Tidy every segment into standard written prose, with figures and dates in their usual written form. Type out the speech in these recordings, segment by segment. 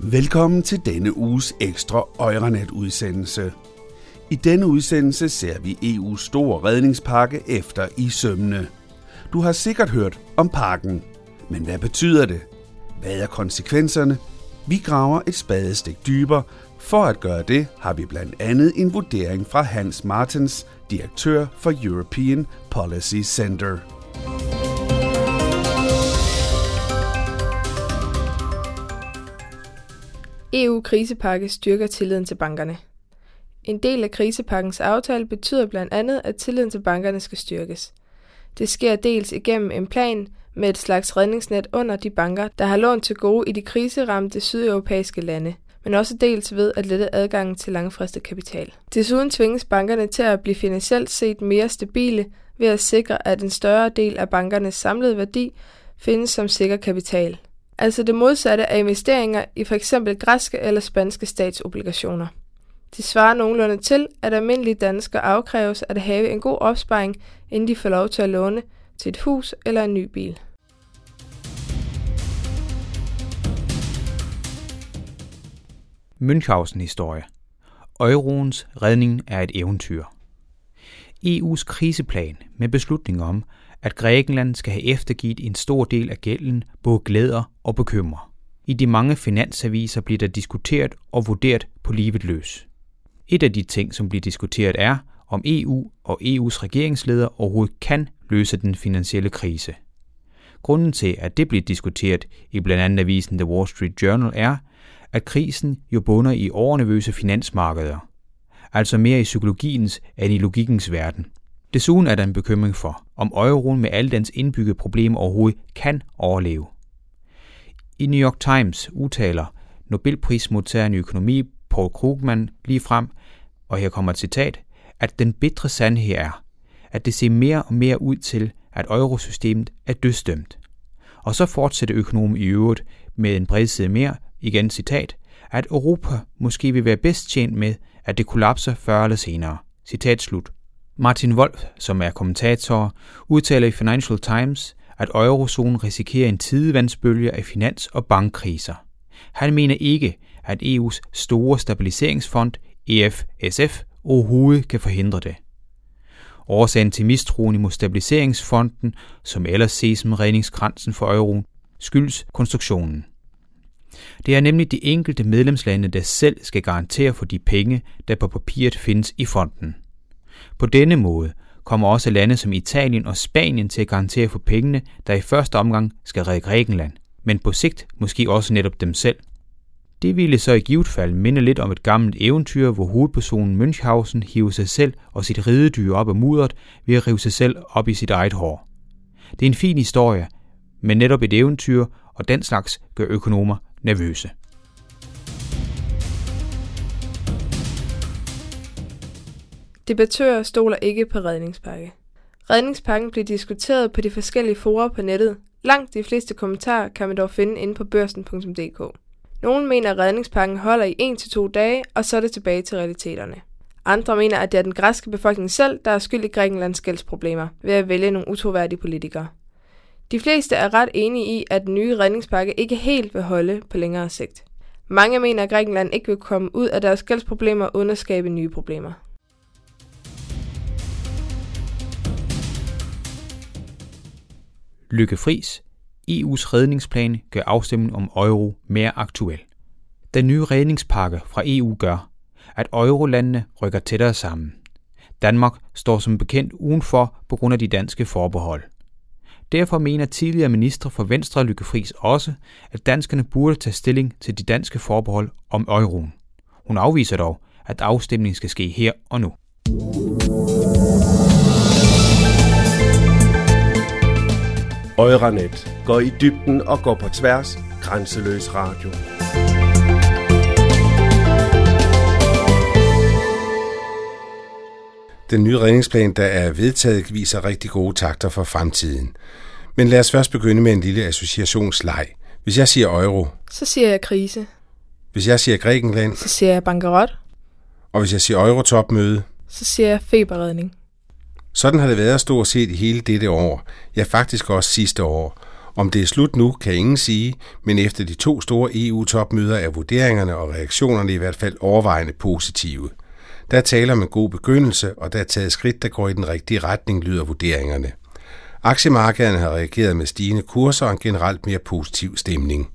Velkommen til denne uges ekstra Euranet-udsendelse. I denne udsendelse ser vi EU's store redningspakke efter i sømmene. Du har sikkert hørt om pakken. Men hvad betyder det? Hvad er konsekvenserne? Vi graver et spadestik dybere. For at gøre det har vi blandt andet en vurdering fra Hans Martens, direktør for European Policy Center. EU-krisepakke styrker tilliden til bankerne. En del af krisepakkens aftale betyder blandt andet, at tilliden til bankerne skal styrkes. Det sker dels igennem en plan med et slags redningsnet under de banker, der har lån til gode i de kriseramte sydeuropæiske lande, men også dels ved at lette adgangen til langfristet kapital. Desuden tvinges bankerne til at blive finansielt set mere stabile ved at sikre, at en større del af bankernes samlede værdi findes som sikker kapital. Altså det modsatte af investeringer i f.eks. græske eller spanske statsobligationer. Det svarer nogenlunde til, at almindelige danskere afkræves at have en god opsparing, inden de får lov til at låne til et hus eller en ny bil. Münchhausen-historie. Euroens redning er et eventyr. EU's kriseplan med beslutning om, at Grækenland skal have eftergivet en stor del af gælden, både glæder og bekymrer. I de mange finansaviser bliver der diskuteret og vurderet på livet løs. Et af de ting, som bliver diskuteret er, om EU og EU's regeringsledere overhovedet kan løse den finansielle krise. Grunden til, at det bliver diskuteret i blandt andet avisen The Wall Street Journal er, at krisen jo bunder i overnervøse finansmarkeder, altså mere i psykologiens end i logikkens verden. Desuden er der en bekymring for, om euroen med alle dens indbyggede problemer overhovedet kan overleve. I New York Times udtaler Nobelprismodtageren i økonomi Paul Krugman lige frem, og her kommer et citat, at den bitre sandhed er, at det ser mere og mere ud til, at eurosystemet er dødsdømt. Og så fortsætter økonomen i øvrigt med en bredside mere, igen citat, at Europa måske vil være bedst tjent med, at det kollapser før eller senere. Citat slut. Martin Wolf, som er kommentator, udtaler i Financial Times, at eurozonen risikerer en tidevandsbølge af finans- og bankkriser. Han mener ikke, at EU's store stabiliseringsfond, EFSF, overhovedet kan forhindre det. Årsagen til mistroen imod stabiliseringsfonden, som ellers ses som redningskransen for euroen, skyldes konstruktionen. Det er nemlig de enkelte medlemslande, der selv skal garantere for de penge, der på papiret findes i fonden. På denne måde kommer også lande som Italien og Spanien til at garantere for pengene, der i første omgang skal redde Grækenland, men på sigt måske også netop dem selv. Det ville så i givet fald minde lidt om et gammelt eventyr, hvor hovedpersonen Münchhausen hiver sig selv og sit ridedyr op af mudderet ved at rive sig selv op i sit eget hår. Det er en fin historie, men netop et eventyr, og den slags gør økonomer nervøse. Debattører stoler ikke på redningspakke. Redningspakken bliver diskuteret på de forskellige fora på nettet. Langt de fleste kommentarer kan man dog finde inde på børsen.dk. Nogle mener, at redningspakken holder i 1-2 dage, og så er det tilbage til realiteterne. Andre mener, at det er den græske befolkning selv, der er skyld i Grækenlands gældsproblemer ved at vælge nogle utroværdige politikere. De fleste er ret enige i, at den nye redningspakke ikke helt vil holde på længere sigt. Mange mener, at Grækenland ikke vil komme ud af deres gældsproblemer uden at skabe nye problemer. Lykke Friis. EU's redningsplan gør afstemningen om euro mere aktuel. Den nye redningspakke fra EU gør, at eurolandene rykker tættere sammen. Danmark står som bekendt udenfor på grund af de danske forbehold. Derfor mener tidligere minister for Venstre Lykke Friis også, at danskerne burde tage stilling til de danske forbehold om euroen. Hun afviser dog, at afstemningen skal ske her og nu. Euranet går i dybden og går på tværs. Grænseløs radio. Den nye redningsplan, der er vedtaget, viser rigtig gode takter for fremtiden. Men lad os først begynde med en lille associationsleg. Hvis jeg siger euro, så siger jeg krise. Hvis jeg siger Grækenland, så siger jeg bankerot. Og hvis jeg siger eurotopmøde, så siger jeg feberredning. Sådan har det været stort set i hele dette år, ja faktisk også sidste år. Om det er slut nu, kan ingen sige, men efter de 2 store EU-topmøder er vurderingerne og reaktionerne i hvert fald overvejende positive. Der taler om en god begyndelse, og der er taget skridt, der går i den rigtige retning, lyder vurderingerne. Aktiemarkederne har reageret med stigende kurser og en generelt mere positiv stemning.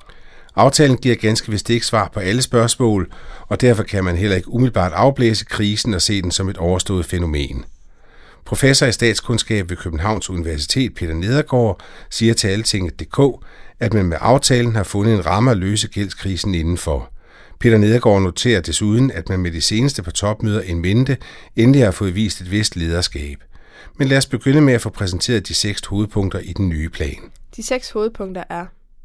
Aftalen giver ganske vist ikke svar på alle spørgsmål, og derfor kan man heller ikke umiddelbart afblæse krisen og se den som et overstået fænomen. Professor i statskundskab ved Københavns Universitet, Peter Nedergaard, siger til Altinget.dk, at man med aftalen har fundet en ramme at løse gældskrisen indenfor. Peter Nedergaard noterer desuden, at man med de seneste par topmøder in mente endelig har fået vist et vist lederskab. Men lad os begynde med at få præsenteret de 6 hovedpunkter i den nye plan. De 6 hovedpunkter er: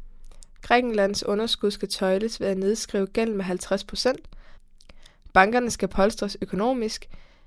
Grækenlands underskud skal tøjles ved at nedskrive gæld med 50%. Bankerne skal polstres økonomisk.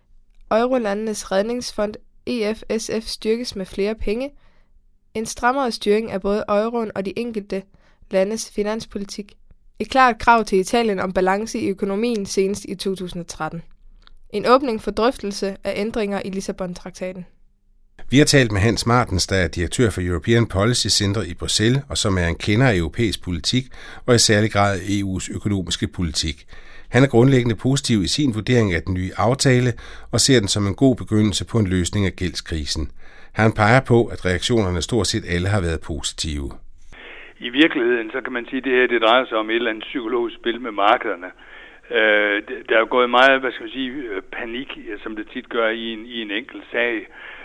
Eurolandenes redningsfond EFSF styrkes med flere penge. En strammere styring af både euroen og de enkelte landes finanspolitik. Et klart krav til Italien om balance i økonomien senest i 2013. En åbning for drøftelse af ændringer i Lissabon-traktaten. Vi har talt med Hans Martens, der er direktør for European Policy Center i Bruxelles, og som er en kender af europæisk politik og i særlig grad af EU's økonomiske politik. Han er grundlæggende positiv i sin vurdering af den nye aftale og ser den som en god begyndelse på en løsning af gældskrisen. Han peger på, at reaktionerne stort set alle har været positive. I virkeligheden, så kan man sige, at det her det drejer sig om et eller andet psykologisk spil med markederne. Der er jo gået meget, panik, som det tit gør i en enkelt sag.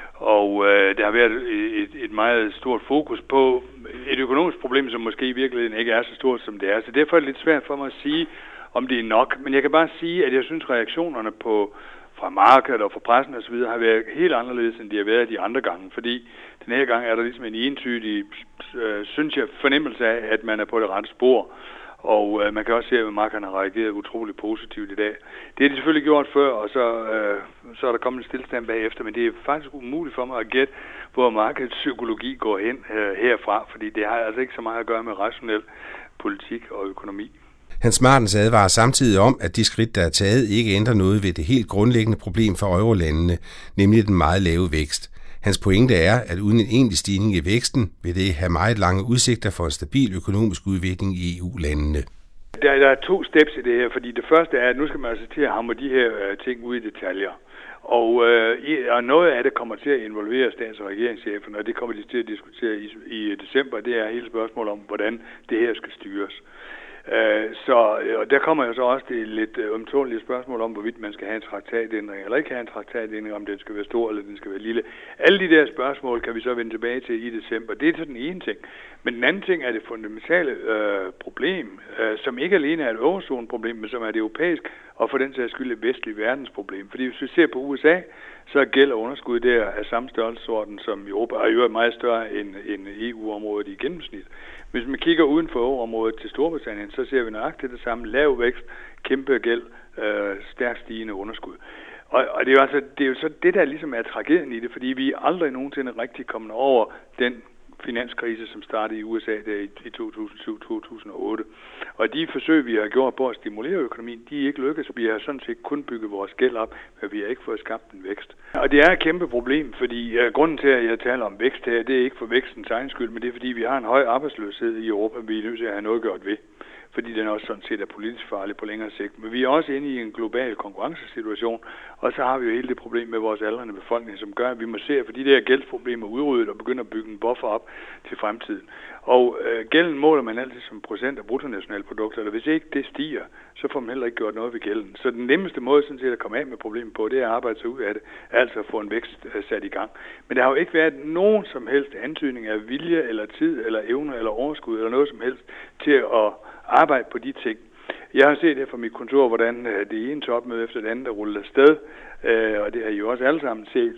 Og der har været et meget stort fokus på et økonomisk problem, som måske i virkeligheden ikke er så stort, som det er. Så derfor er det lidt svært for mig at sige, om det er nok. Men jeg kan bare sige, at jeg synes, reaktionerne fra markedet og fra pressen osv. har været helt anderledes, end de har været de andre gange. Fordi den her gang er der ligesom en entydig, synes jeg, fornemmelse af, at man er på det rette spor. Og man kan også se, at markederne har reageret utroligt positivt i dag. Det har de selvfølgelig gjort før, og så er der kommet en stillestand bagefter, men det er faktisk umuligt for mig at gætte, hvor markedets psykologi går hen herfra, fordi det har altså ikke så meget at gøre med rationel politik og økonomi. Hans Martens advarer samtidig om, at de skridt, der er taget, ikke ændrer noget ved det helt grundlæggende problem for eurolandene, nemlig den meget lave vækst. Hans pointe er, at uden en egentlig stigning i væksten, vil det have meget lange udsigter for en stabil økonomisk udvikling i EU-landene. Der er 2 steps i det her, fordi det første er, at nu skal man altså til at hamre de her ting ud i detaljer. Og noget af det kommer til at involvere stats- og regeringscheferne, og det kommer de til at diskutere i december. Det er hele spørgsmålet om, hvordan det her skal styres. Og der kommer jo så også det lidt ømtålige spørgsmål om, hvorvidt man skal have en traktatændring eller ikke have en traktatændring, om den skal være stor eller den skal være lille. Alle de der spørgsmål kan vi så vende tilbage til i december. Det er så den ene ting. Men den anden ting er det fundamentale problem, som ikke alene er et eurozone-problem, men som er et europæisk og for den sags skyld et vestligt verdensproblem. Fordi hvis vi ser på USA, så gælder underskud der af samme størrelsesorden som Europa, og i øvrigt meget større end EU-området i gennemsnit. Hvis man kigger uden for EU-området til Storbritannien, så ser vi nøjagtigt det samme. Lav vækst, kæmpe gæld, stærkt stigende underskud. Og det er jo så det, der ligesom er tragedien i det, fordi vi aldrig nogensinde rigtig kommet over den finanskrise, som startede i USA der i 2007-2008. Og de forsøg, vi har gjort på at stimulere økonomien, de er ikke lykkedes. Vi har sådan set kun bygget vores gæld op, men vi har ikke fået skabt en vækst. Og det er et kæmpe problem, fordi grunden til, at jeg taler om vækst her, det er ikke for vækstens egen skyld, men det er fordi, vi har en høj arbejdsløshed i Europa, vi er nødt til at have noget gjort ved. Fordi den også sådan set er politisk farlig på længere sigt. Men vi er også inde i en global konkurrencesituation, og så har vi jo hele det problem med vores aldrende befolkning, som gør, at vi må se at få de der gældsproblemer udryddet og begynde at bygge en buffer op til fremtiden. Og gælden måler man altid som procent af bruttonationalprodukter, og hvis ikke det stiger, så får man heller ikke gjort noget ved gælden. Så den nemmeste måde sådan set at komme af med problemet på, det er at arbejde sig ud af det, altså at få en vækst sat i gang. Men der har jo ikke været nogen som helst antydning af vilje eller tid eller evne eller overskud eller noget som helst til at arbejde på de ting. Jeg har set her fra mit kontor, hvordan det ene topmøde efter det andet er rullet afsted, og det har I jo også alle sammen set.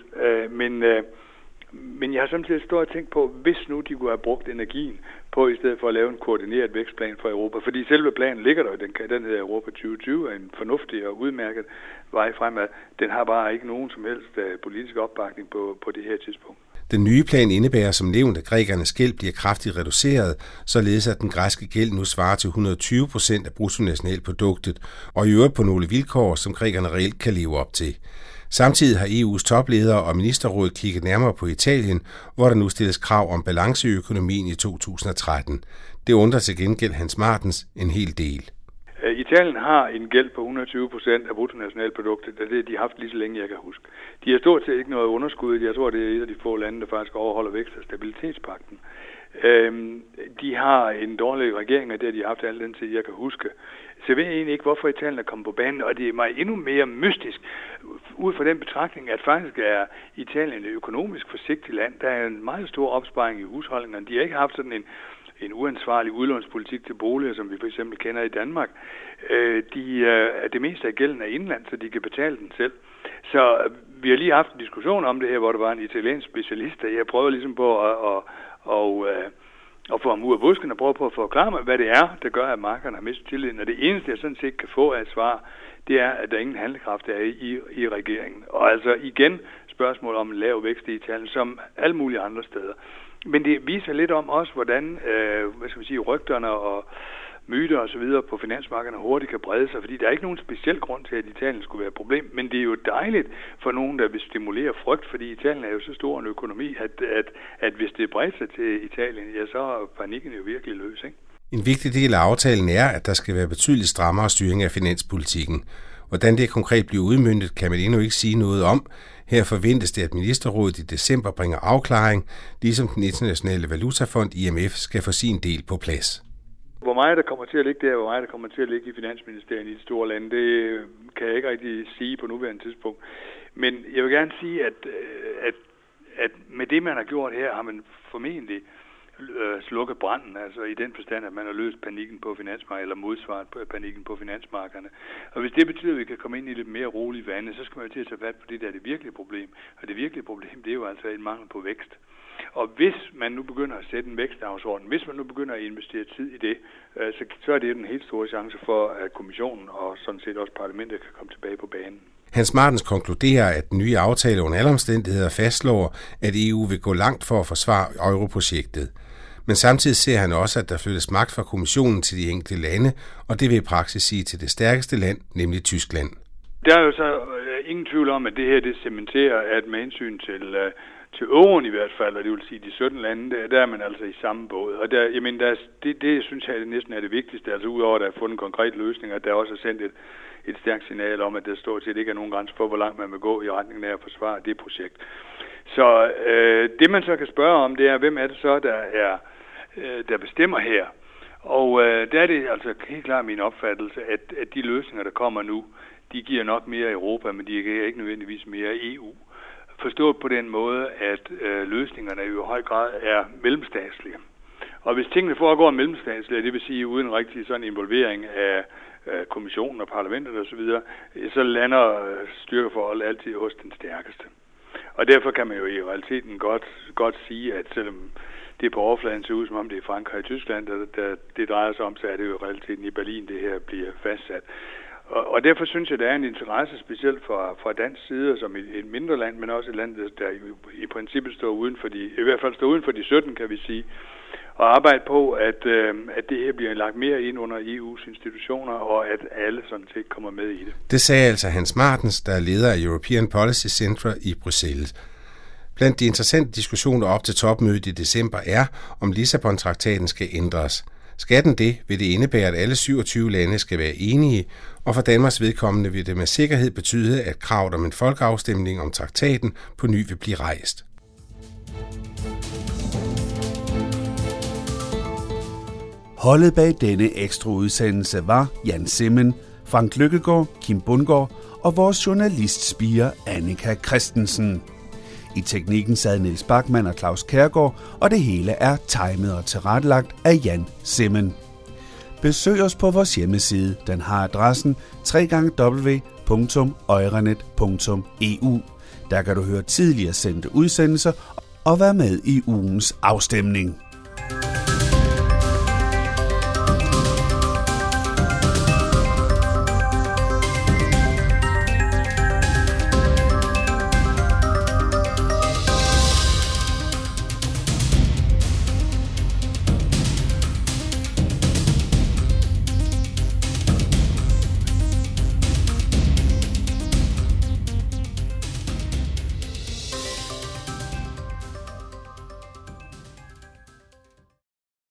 Men jeg har samtidig stået og tænkt på, hvis nu de kunne have brugt energien på, i stedet for at lave en koordineret vækstplan for Europa. Fordi selve planen ligger der jo, den hedder Europa 2020, er en fornuftig og udmærket vej fremad. Den har bare ikke nogen som helst politisk opbakning på det her tidspunkt. Den nye plan indebærer som nævnt, at grækernes gæld bliver kraftigt reduceret, således at den græske gæld nu svarer til 120% af bruttonationalproduktet, og i øvrigt på nogle vilkår, som grækerne reelt kan leve op til. Samtidig har EU's topledere og ministerråd kigget nærmere på Italien, hvor der nu stilles krav om balance i økonomien i 2013. Det undrer til gengæld Hans Martens en hel del. Italien har en gæld på 120% af bruttonationalproduktet, og det har de haft lige så længe, jeg kan huske. De har stort set ikke noget underskud. Jeg tror, det er et af de få lande, der faktisk overholder vækst- og stabilitetspagten. De har en dårlig regering, og det har de haft al den tid, jeg kan huske. Så jeg ved egentlig ikke, hvorfor Italien er kommet på banen, og det er mig endnu mere mystisk, ud fra den betragtning, at faktisk er Italien et økonomisk forsigtigt land. Der er en meget stor opsparing i husholdningerne. De har ikke haft sådan en uansvarlig udlånspolitik til boliger, som vi for eksempel kender i Danmark. Det meste af gælden er indland, så de kan betale den selv. Så vi har lige haft en diskussion om det her, hvor der var en italiensk specialist, og jeg prøver ligesom på at få ham ud af busken og prøve på at forklare mig, hvad det er, der gør, at markederne har mistet tilliden. Og det eneste, jeg sådan set kan få af et svar, det er, at der ingen handlekraft er i regeringen. Og altså igen spørgsmål om lav vækst i Italien, som alle mulige andre steder. Men det viser lidt om også, hvordan rygterne og myter og så videre på finansmarkederne hurtigt kan brede sig, fordi der er ikke nogen speciel grund til, at Italien skulle være et problem, men det er jo dejligt for nogen, der vil stimulere frygt, fordi Italien er jo så stor en økonomi, at hvis det breder sig til Italien, ja, så er panikken jo virkelig løs, ikke? En vigtig del af aftalen er, at der skal være betydeligt strammere styring af finanspolitikken. Hvordan det konkret bliver udmøntet, kan man endnu ikke sige noget om. Her forventes det, at ministerrådet i december bringer afklaring, ligesom den internationale valutafond IMF skal få sin del på plads. Hvor meget der kommer til at ligge der, hvor meget der kommer til at ligge i Finansministeriet i de store lande, det kan jeg ikke rigtig sige på nuværende tidspunkt. Men jeg vil gerne sige, at med det, man har gjort her, har man formentlig slukket branden, altså i den forstand, at man har løst panikken på finansmarkedet, eller modsvaret på panikken på finansmarkederne. Og hvis det betyder, at vi kan komme ind i lidt mere rolige vande, så skal man jo til at tage fat på det, der er det virkelige problem. Og det virkelige problem, det er jo altså en mangel på vækst. Og hvis man nu begynder at sætte en vækstdagsorden, hvis man nu begynder at investere tid i det, så er det den helt store chance for, at kommissionen og sådan set også parlamentet kan komme tilbage på banen. Hans Martens konkluderer, at den nye aftale under alle omstændigheder fastslår, at EU vil gå langt for at forsvare europrojektet. Men samtidig ser han også, at der flyttes magt fra kommissionen til de enkelte lande, og det vil i praksis sige til det stærkeste land, nemlig Tyskland. Der er jo så ingen tvivl om, at det her det cementerer, at med hensyn til euroen i hvert fald, og det vil sige de 17 lande, der er man altså i samme båd. Og det synes jeg næsten er det vigtigste, altså udover at der er fundet en konkret løsning, at der også er sendt et stærkt signal om, at der stort set ikke er nogen grænse for, hvor langt man vil gå i retningen af at forsvare det projekt. Så det man så kan spørge om, det er, hvem er det så, der bestemmer her? Og der er det altså helt klart min opfattelse, at de løsninger, der kommer nu, de giver nok mere Europa, men de giver ikke nødvendigvis mere EU. Forstået på den måde, at løsningerne jo i høj grad er mellemstatslige. Og hvis tingene foregår mellemstatslige, det vil sige uden rigtig sådan involvering af kommissionen og parlamentet osv., så lander styrkeforholdet altid hos den stærkeste. Og derfor kan man jo i realiteten godt sige, at selvom det på overfladen ser ud, som om det er Frankrig og Tyskland, der det drejer sig om, så er det jo i realiteten i Berlin, det her bliver fastsat. Og derfor synes jeg, der er en interesse specielt fra dansk side, som et mindre land, men også et land, der i princippet står uden for i hvert fald står uden for de 17, kan vi sige, og arbejde på, at det her bliver lagt mere ind under EU's institutioner, og at alle sådan set kommer med i det. Det sagde altså Hans Martens, der er leder af European Policy Center i Bruxelles. Blandt de interessante diskussioner op til topmødet i december er, om Lissabon-traktaten skal ændres. Skal den det, vil det indebære, at alle 27 lande skal være enige, og for Danmarks vedkommende vil det med sikkerhed betyde, at kravet om en folkeafstemning om traktaten på ny vil blive rejst. Holdet bag denne ekstra udsendelse var Jan Simmen, Frank Lykkegaard, Kim Bundgaard og vores journalistspire Annika Christensen. I teknikken sad Niels Bachmann og Claus Kjærgaard, og det hele er timet og tilrettelagt af Jan Simmen. Besøg os på vores hjemmeside. Den har adressen www.euranet.eu. Der kan du høre tidligere sendte udsendelser og være med i ugens afstemning.